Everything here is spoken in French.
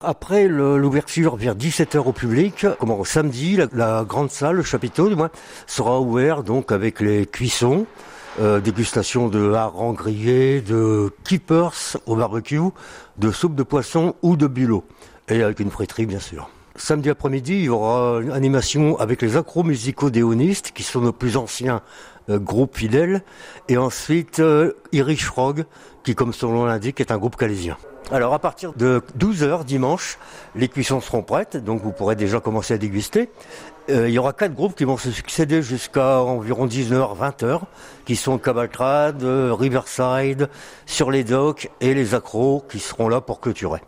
Après l'ouverture vers 17h au public, samedi, la grande salle, le chapiteau du moins, sera ouvert donc avec les cuissons, dégustation de harengs grillés, de keepers au barbecue, de soupe de poisson ou de bulot, et avec une friterie bien sûr. Samedi après-midi, il y aura une animation avec les acro-musicaux-déonistes, qui sont nos plus anciens groupes fidèles, et ensuite Irish Frog, qui comme son nom l'indique est un groupe calaisien. Alors à partir de 12h dimanche, les cuissons seront prêtes, donc vous pourrez déjà commencer à déguster. Il y aura 4 groupes qui vont se succéder jusqu'à environ 19h, 20h, qui sont Cabaltrade, Riverside, Sur les Docks et les Accros qui seront là pour clôturer.